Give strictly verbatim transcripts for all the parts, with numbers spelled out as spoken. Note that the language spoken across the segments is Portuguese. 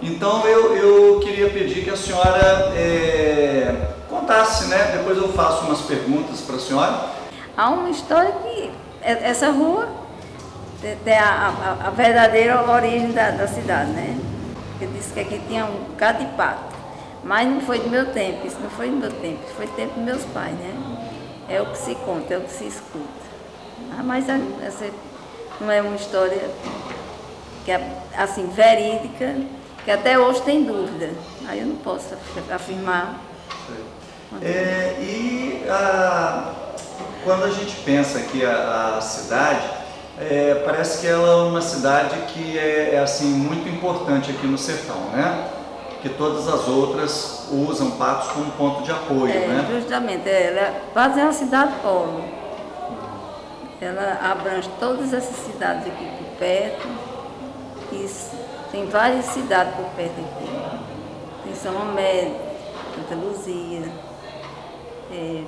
Então eu, eu queria pedir que a senhora é, contasse, né? Depois eu faço umas perguntas para a senhora. Há uma história que essa rua tem a, a, a verdadeira origem da, da cidade, né? Ele disse que aqui tinha um bocado de pato, mas não foi do meu tempo, isso não foi do meu tempo, isso foi do tempo dos meus pais, né? É o que se conta, é o que se escuta. Ah, mas essa não é uma história que é assim, verídica, que até hoje tem dúvida. Aí eu não posso afirmar. É, e a, quando a gente pensa aqui a, a cidade, é, parece que ela é uma cidade que é, é assim, muito importante aqui no sertão, né? Que todas as outras usam Patos como ponto de apoio, é, né? Justamente, ela Patos é uma cidade polo. Ela abrange todas essas cidades aqui por perto. Isso. Tem várias cidades por perto aqui. Tem São Amédio, Santa Luzia, é,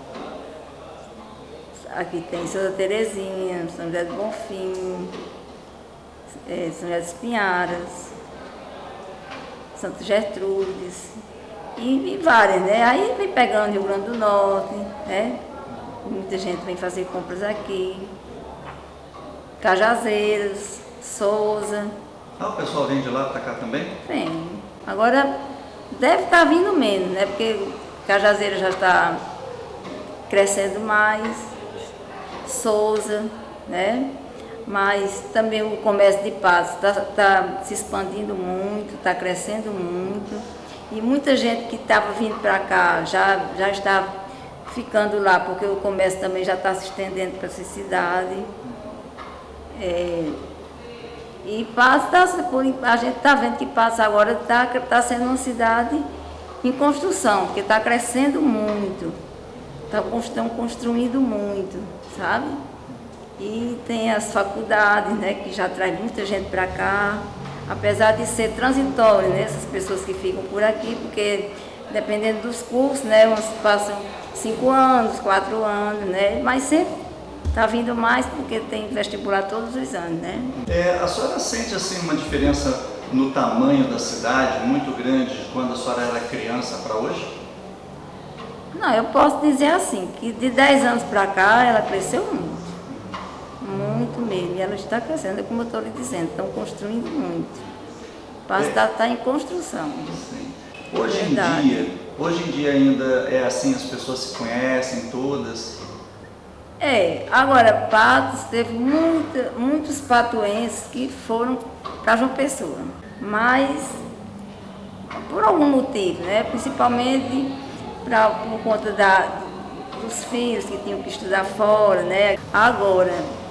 aqui tem Santa Terezinha, São José do Bonfim, é, São José dos Pinharas, Santa Gertrudes e, e várias, né? Aí vem pegando Rio Grande do Norte, né? Muita gente vem fazer compras aqui, Cajazeiras, Souza. Ah, o pessoal vem de lá para cá também? Vem. Agora deve estar vindo menos, né? Porque Cajazeira já está crescendo mais, Souza, né? Mas também o comércio de Patos está tá se expandindo muito, está crescendo muito. E muita gente que estava vindo para cá já, já está ficando lá, porque o comércio também já está se estendendo para essa cidade. É, e Patos, tá, a gente está vendo que Patos agora está tá sendo uma cidade em construção, porque está crescendo muito, estão construindo muito, sabe? E tem as faculdades, né, que já traz muita gente para cá, apesar de ser transitório, né, essas pessoas que ficam por aqui, porque dependendo dos cursos, né, uns passam cinco anos, quatro anos, né, mas sempre está vindo mais porque tem vestibular todos os anos, né? É, a senhora sente assim uma diferença no tamanho da cidade muito grande de quando a senhora era criança para hoje? Não, eu posso dizer assim, que de dez anos para cá ela cresceu muito, muito mesmo, e ela está crescendo, como eu estou lhe dizendo, estão construindo muito. O Patos está é. tá em construção. Sim. Hoje em dia, hoje em dia ainda é assim, as pessoas se conhecem todas? É, agora Patos teve muita, muitos patuenses que foram para João Pessoa, mas por algum motivo, né? Principalmente pra, por conta da, dos filhos que tinham que estudar fora, né? Agora,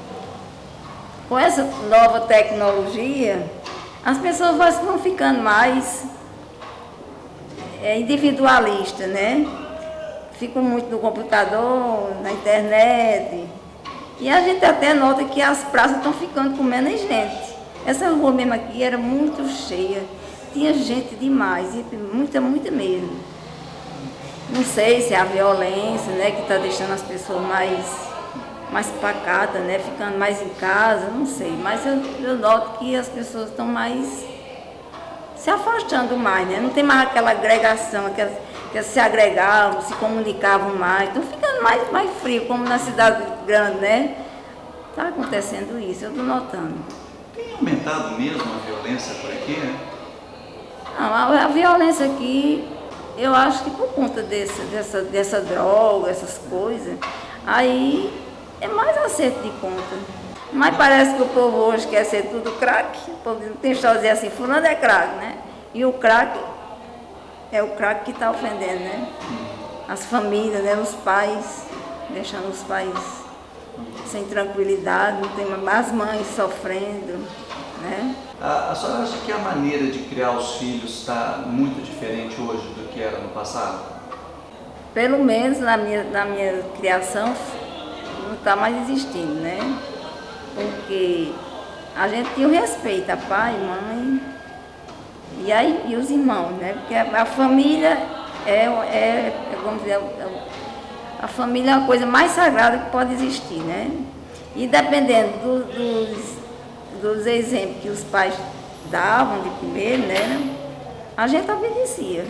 com essa nova tecnologia, as pessoas vão ficando mais é, individualistas, né? Ficam muito no computador, na internet. E a gente até nota que as praças estão ficando com menos gente. Essa rua mesmo aqui era muito cheia. Tinha gente demais, muita, muita mesmo. Não sei se é a violência, né, que está deixando as pessoas mais, mais pacatas, né, ficando mais em casa, não sei. Mas eu, eu noto que as pessoas estão mais se afastando mais, né? Não tem mais aquela agregação, aquelas, que se agregavam, se comunicavam mais, estão ficando mais, mais frio, como na cidade grande, né? Está acontecendo isso, eu estou notando. Tem aumentado mesmo a violência por aqui, né? Não, a, a violência aqui, eu acho que por conta desse, dessa, dessa droga, essas coisas, aí é mais acerto de conta. Mas parece que o povo hoje quer ser tudo crack, o povo tem história de dizer assim, fulano é crack, né? E o crack é o crack que está ofendendo, né? As famílias, né? Os pais, deixando os pais sem tranquilidade, não tem mais, as mães sofrendo, né? A, a senhora acha que a maneira de criar os filhos está muito diferente hoje do que era no passado? Pelo menos na minha, na minha criação não está mais existindo, né? Porque a gente tinha o respeito a pai, mãe e, aí, e os irmãos, né? Porque a, a família é, é, é, vamos dizer, a família é a coisa mais sagrada que pode existir, né? E dependendo do, dos, dos exemplos que os pais davam de primeiro, né? a gente obedecia.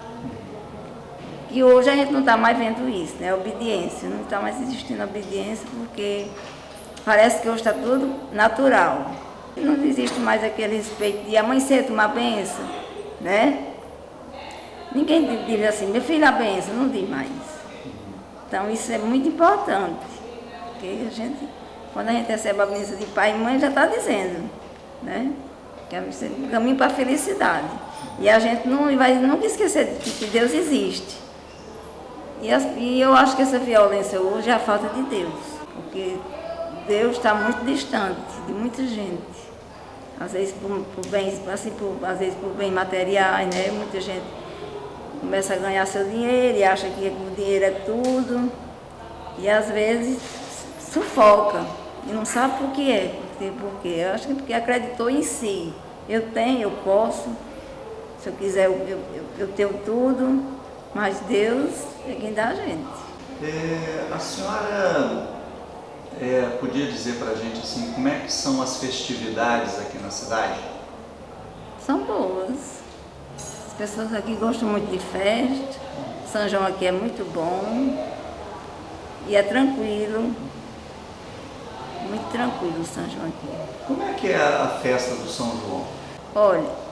E hoje a gente não está mais vendo isso, né? Obediência, não está mais existindo obediência, porque parece que hoje está tudo natural. Não existe mais aquele respeito de amanhecer, tomar benção, né? Ninguém diz assim, meu filho, a benção, não diz mais. Então isso é muito importante, porque a gente, quando a gente recebe a benção de pai e mãe, já está dizendo, né? Que é o caminho para a felicidade. E a gente não vai nunca esquecer de que Deus existe. E, as, e eu acho que essa violência hoje é a falta de Deus, porque Deus está muito distante de muita gente. Às vezes por, por bens, assim, por, às vezes por bens materiais, né? Muita gente começa a ganhar seu dinheiro e acha que o dinheiro é tudo. E às vezes sufoca e não sabe por que é. Por quê? Eu acho que porque acreditou em si. Eu tenho, eu posso. Se eu quiser, eu, eu, eu tenho tudo. Mas Deus é quem dá a gente. É, a senhora é, podia dizer para a gente assim, como é que são as festividades aqui na cidade? São boas. As pessoas aqui gostam muito de festa. São João aqui é muito bom. E é tranquilo. Muito tranquilo o São João aqui. Como é que é a festa do São João? Olha,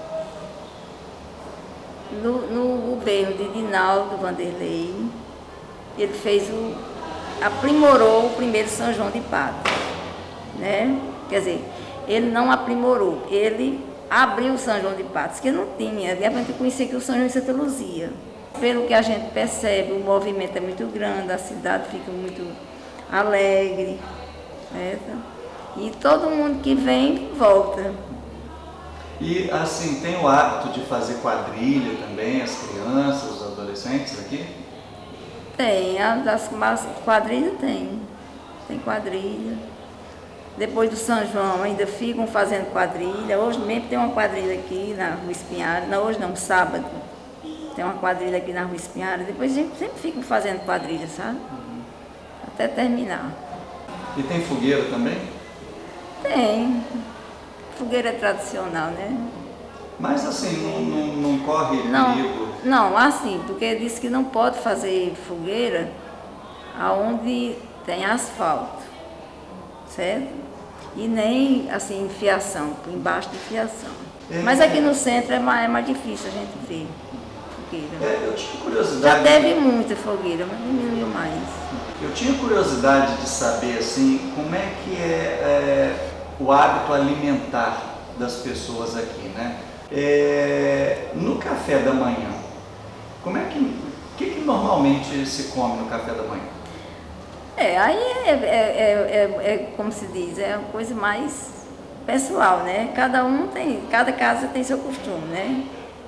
no, no governo de Dinaldo Vanderlei, ele fez o, aprimorou o primeiro São João de Patos, né? Quer dizer, ele não aprimorou, ele abriu o São João de Patos, que não tinha, de repente eu conhecia que o São João de Santa Luzia. Pelo que a gente percebe, o movimento é muito grande, a cidade fica muito alegre, né? E todo mundo que vem, volta. E assim, tem o hábito de fazer quadrilha também, as crianças, os adolescentes aqui? Tem, as quadrilhas tem, tem quadrilha. Depois do São João ainda ficam fazendo quadrilha. Hoje mesmo tem uma quadrilha aqui na Rua Espinhares, não, hoje não, sábado. Tem uma quadrilha aqui na Rua Espinhares, depois a gente sempre fica fazendo quadrilha, sabe? Uhum. Até terminar. E tem fogueira também? Tem. Fogueira é tradicional, né? Mas assim, não, não, não corre não, perigo? Não, assim, porque disse que não pode fazer fogueira aonde tem asfalto, certo? E nem, assim, fiação, por embaixo de fiação. É. Mas aqui no centro é mais, é mais difícil a gente ver fogueira. É, eu tinha curiosidade... Já teve muita fogueira, mas diminuiu mais. Eu tinha curiosidade de saber, assim, como é que é... é o hábito alimentar das pessoas aqui, né? É, no café da manhã, como é que, o que, que normalmente se come no café da manhã? É, aí é, é, é, é, é como se diz, é uma coisa mais pessoal, né? Cada um tem, cada casa tem seu costume, né?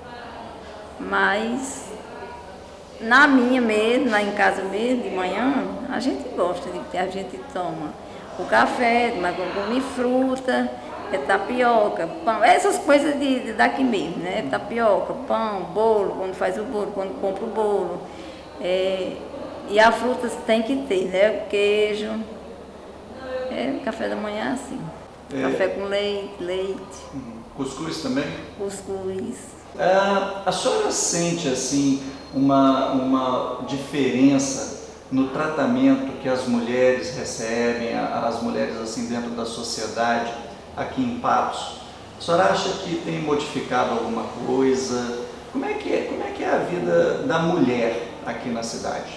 Mas na minha mesmo, lá em casa mesmo, de manhã, a gente gosta de, a gente toma o café, mas come fruta, é tapioca, pão, essas coisas de, de daqui mesmo, né? Tapioca, pão, bolo, quando faz o bolo, quando compra o bolo. É, e a fruta tem que ter, né? O queijo. É, café da manhã é assim. É. Café com leite, leite. Hum, cuscuz também? Cuscuz. Ah, a senhora sente, assim, uma, uma diferença no tratamento que as mulheres recebem, as mulheres assim dentro da sociedade aqui em Patos? A senhora acha que tem modificado alguma coisa? Como é que é, como é, que é a vida da mulher aqui na cidade?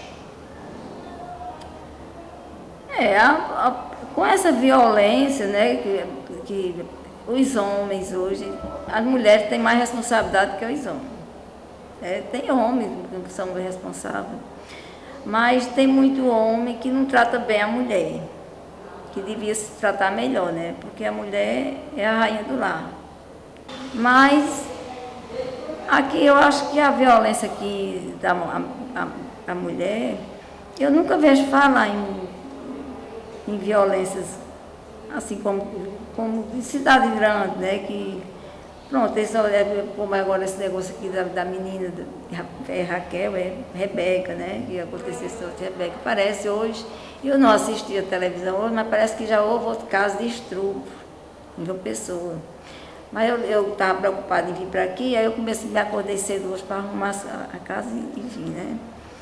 É, a, a, com essa violência, né, que, que os homens hoje, as mulheres têm mais responsabilidade que os homens. É, tem homens que são responsáveis. Mas tem muito homem que não trata bem a mulher, que devia se tratar melhor, né? Porque a mulher é a rainha do lar. Mas aqui eu acho que a violência aqui da a, a, a mulher, eu nunca vejo falar em, em violências assim como, como de cidade grande, né? Que, pronto, esse, como agora esse negócio aqui da, da menina, é Raquel, é Rebeca, né? Que aconteceu isso com Rebeca. Parece hoje, eu não assisti a televisão hoje, mas parece que já houve outro caso de estupro em João Pessoa. Mas eu estava preocupada em vir para aqui, aí eu comecei, me acordei cedo hoje para arrumar a casa e vim, né?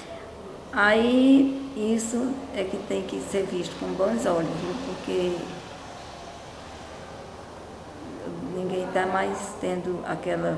Aí isso é que tem que ser visto com bons olhos, viu? Porque ninguém está mais tendo aquela,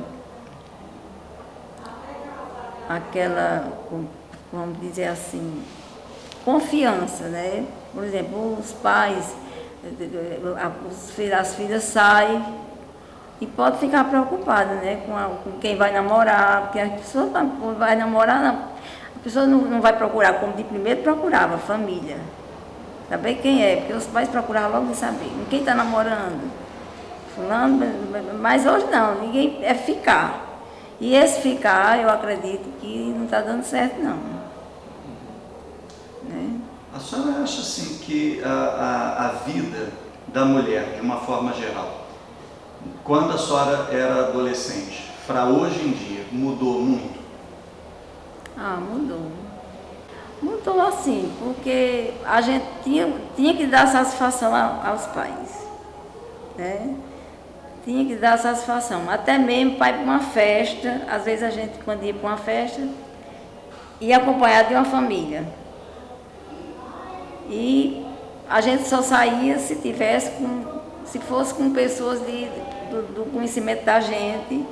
aquela, vamos dizer assim, confiança, né? Por exemplo, os pais, os filhos, as filhas saem e pode ficar preocupada, né? Com, a, com quem vai namorar, porque a pessoa vai namorar, não, a pessoa não, não vai procurar, como de primeiro procurava, família. Saber quem é, porque os pais procuravam logo de saber quem está namorando. Fulano, mas hoje não, ninguém é ficar. E esse ficar, eu acredito que não está dando certo, não. Né? A senhora acha assim que a, a, a vida da mulher, de uma forma geral, quando a senhora era adolescente, para hoje em dia, mudou muito? Ah, mudou. Mudou assim, porque a gente tinha, tinha que dar satisfação a, aos pais. Né? Tinha que dar satisfação. Até mesmo para ir para uma festa, às vezes a gente, quando ia para uma festa, ia acompanhado de uma família. E a gente só saía se tivesse com, se fosse com pessoas de, do, do conhecimento da gente.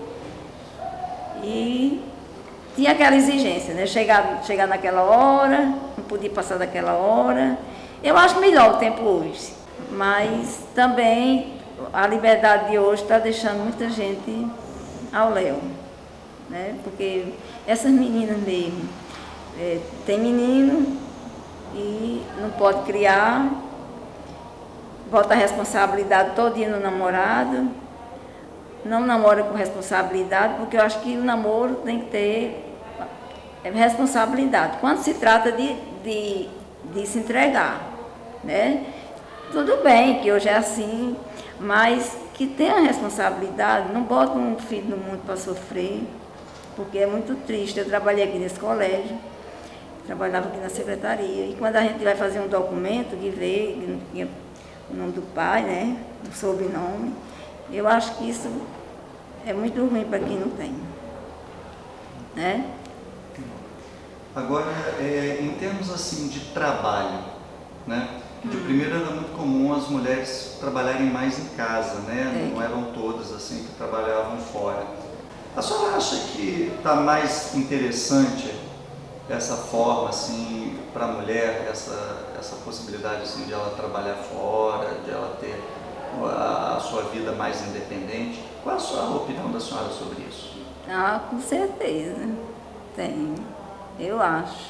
E tinha aquela exigência, né? Chegar, chegar naquela hora, não podia passar daquela hora. Eu acho melhor o tempo hoje, mas também a liberdade de hoje está deixando muita gente ao léu, né? Porque essas meninas mesmo, é, tem menino e não pode criar, bota a responsabilidade todinha no namorado, não namora com responsabilidade, porque eu acho que o namoro tem que ter responsabilidade. Quando se trata de, de, de se entregar, né? Tudo bem que hoje é assim, mas que tenha responsabilidade, não bota um filho no mundo para sofrer, porque é muito triste. Eu trabalhei aqui nesse colégio, trabalhava aqui na secretaria, e quando a gente vai fazer um documento que vê que não tinha o nome do pai, né, o sobrenome, eu acho que isso é muito ruim para quem não tem, né? Agora, é, em termos assim de trabalho, né? De primeiro era muito comum as mulheres trabalharem mais em casa, né? Não eram todas assim que trabalhavam fora. A senhora acha que está mais interessante essa forma assim para a mulher, essa essa possibilidade assim de ela trabalhar fora, de ela ter a, a sua vida mais independente? Qual a sua opinião da senhora sobre isso? Ah, com certeza tem, eu acho,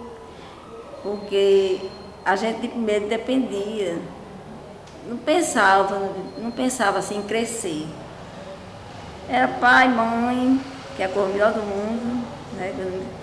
porque a gente de primeiro dependia, não pensava, não pensava assim em crescer. Era pai, mãe, que é a coisa melhor do mundo, né?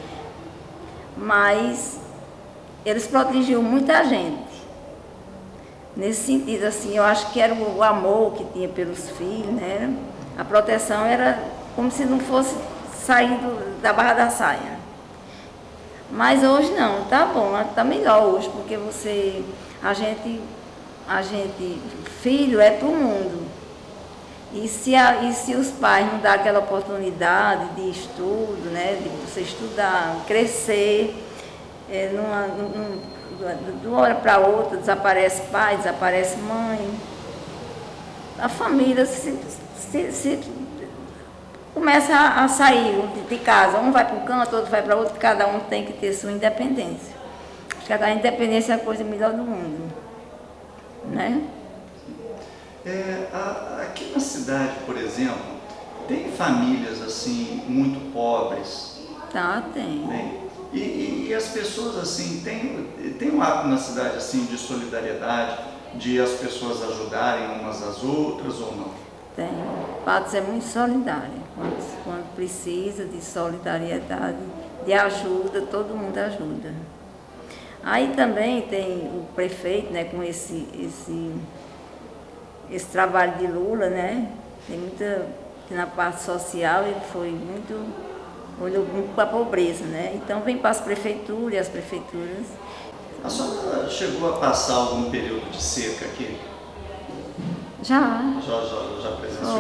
Mas eles protegiam muita gente. Nesse sentido, assim, eu acho que era o amor que tinha pelos filhos, né? A proteção era como se não fosse saindo da barra da saia. Mas hoje não, tá bom, tá melhor hoje, porque você, a gente, a gente, filho é pro mundo. E se, a, e se os pais não dão aquela oportunidade de estudo, né, de você estudar, crescer, é, numa, num, de uma hora para outra desaparece pai, desaparece mãe, a família se, se, se começa a, a sair de casa, um vai para um canto, outro vai para outro, cada um tem que ter sua independência. Acho que a independência é a coisa melhor do mundo, né? É, a, aqui na cidade, por exemplo, tem famílias assim muito pobres? Tá, tem. Tem. E, e, e as pessoas assim, tem, tem um ato na cidade assim de solidariedade, de as pessoas ajudarem umas às outras ou não? Tem. Patos é muito solidário. Quando, quando precisa de solidariedade, de ajuda, todo mundo ajuda. Aí também tem o prefeito, né, com esse, esse, esse trabalho de Lula, né? Tem muita, na parte social ele foi muito, olhou muito para a pobreza, né? Então vem para as prefeituras e as prefeituras. A senhora chegou a passar algum período de seca aqui? Já. Já, já, já presenciou? Foi.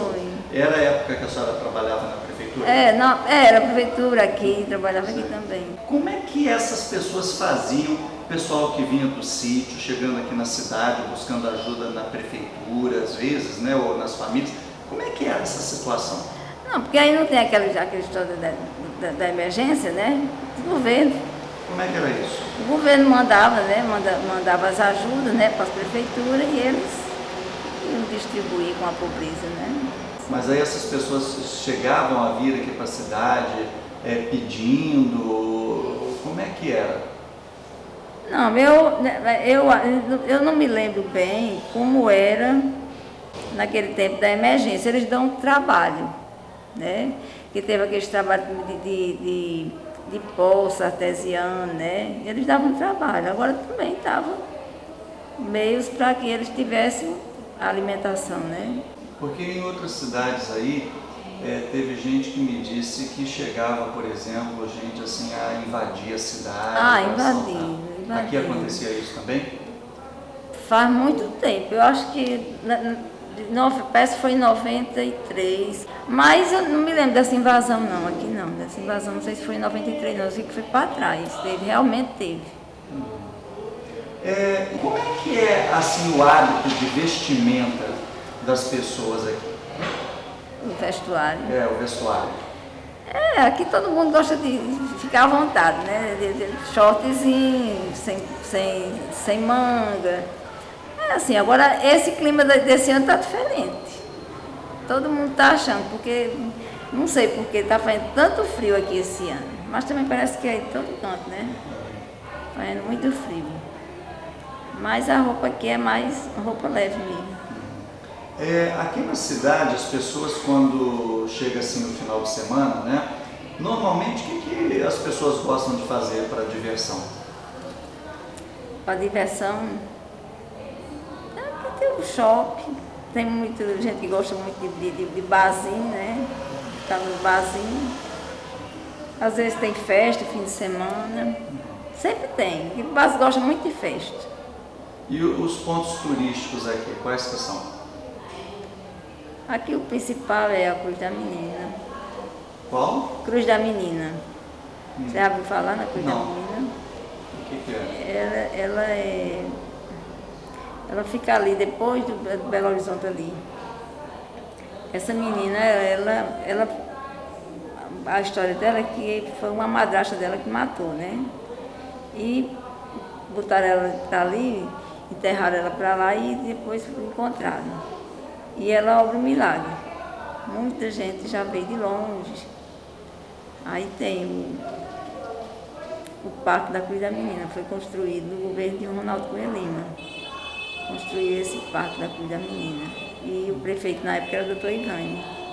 Era a época que a senhora trabalhava na prefeitura? É, não, é, era a prefeitura aqui, trabalhava aqui também. Como é que essas pessoas faziam, o pessoal que vinha do sítio, chegando aqui na cidade, buscando ajuda na prefeitura, às vezes, né, ou nas famílias, como é que era essa situação? Não, porque aí não tem aquela, aquela história da, da, da emergência, né? Do governo. Como é que era isso? O governo mandava, né? Manda, mandava as ajudas, né, para as prefeituras e eles iam distribuir com a pobreza, né? Mas aí essas pessoas chegavam a vir aqui para a cidade é, pedindo, como é que era? Não, eu, eu, eu não me lembro bem como era naquele tempo da emergência. Eles dão trabalho, né? Que teve aqueles trabalhos de, de, de, de poço artesiano, né? Eles davam trabalho. Agora também estavam meios para que eles tivessem alimentação, né? Porque em outras cidades aí, é, teve gente que me disse que chegava, por exemplo, gente assim a invadir a cidade. Ah, invadir, invadir. Aqui acontecia isso também? Faz muito tempo, eu acho que, parece que foi em noventa e três, mas eu não me lembro dessa invasão não, aqui não, dessa invasão, não sei se foi em noventa e três não, eu sei que foi para trás, teve, realmente teve. É, como é que é assim o hábito de vestimenta das pessoas aqui? O vestuário. É, o vestuário. É, aqui todo mundo gosta de ficar à vontade, né? De, de shortzinho, sem, sem, sem manga. É assim, agora esse clima desse ano está diferente. Todo mundo está achando, porque, não sei porque está fazendo tanto frio aqui esse ano. Mas também parece que é em todo canto, né? Fazendo muito frio. Mas a roupa aqui é mais roupa leve mesmo. É, aqui na cidade, as pessoas quando chega assim no final de semana, né? Normalmente o que, que as pessoas gostam de fazer para diversão? Para diversão, aqui tem o shopping, tem muita gente que gosta muito de, de, de barzinho, né? Ficar no barzinho. Às vezes tem festa, fim de semana. Sempre tem. E o barzinho gosta muito de festa. E os pontos turísticos aqui, quais que são? Aqui o principal é a Cruz da Menina. Qual? Cruz da Menina. Hum. Você já ouviu falar na Cruz Não. da Menina? O que, que é? Ela, ela é... Ela fica ali, depois do, do Belo Horizonte ali. Essa menina, ela, ela... A história dela é que foi uma madrasta dela que matou, né? E botaram ela pra ali, enterraram ela para lá e depois encontraram. E ela obra um milagre. Muita gente já veio de longe. Aí tem o, o Parque da Cruz da Menina, foi construído no governo de Ronaldo Cunha Lima. Construiu esse Parque da Cruz da Menina. E o prefeito na época era o doutor Ivane.